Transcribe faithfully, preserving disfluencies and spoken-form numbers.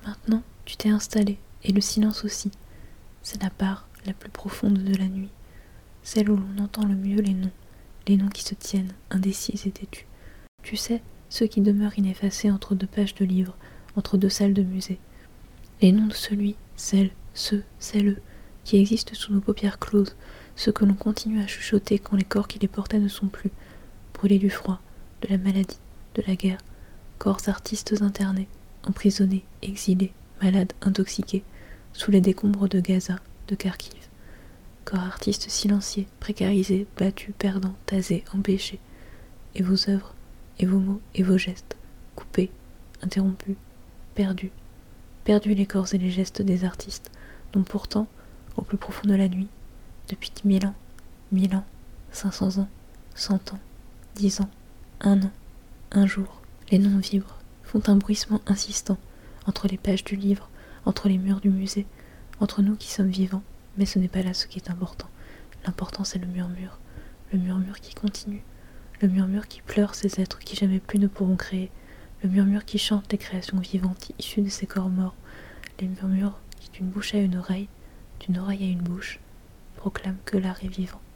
Maintenant, tu t'es installé, et le silence aussi. C'est la part la plus profonde de la nuit, celle où l'on entend le mieux les noms, les noms qui se tiennent, indécis et têtus. Tu sais, ceux qui demeurent ineffacés entre deux pages de livres, entre deux salles de musée. Les noms de celui, celle, ceux, celles qui existent sous nos paupières closes, ceux que l'on continue à chuchoter quand les corps qui les portaient ne sont plus, brûlés du froid, de la maladie, de la guerre, corps artistes internés, emprisonnés, exilés, malades, intoxiqués, sous les décombres de Gaza, de Kharkiv. Corps artistes silenciés, précarisés, battus, perdants, tasés, empêchés. Et vos œuvres, et vos mots, et vos gestes, coupés, interrompus, perdus, perdus les corps et les gestes des artistes, dont pourtant, au plus profond de la nuit, depuis mille ans, mille ans, cinq cents ans, cent ans, dix ans, un an, un jour, les noms vibrent, font un bruissement insistant, entre les pages du livre, entre les murs du musée, entre nous qui sommes vivants, mais ce n'est pas là ce qui est important. L'important c'est le murmure, le murmure qui continue, le murmure qui pleure ces êtres qui jamais plus ne pourront créer, le murmure qui chante les créations vivantes issues de ces corps morts, les murmures qui d'une bouche à une oreille, d'une oreille à une bouche, proclament que l'art est vivant.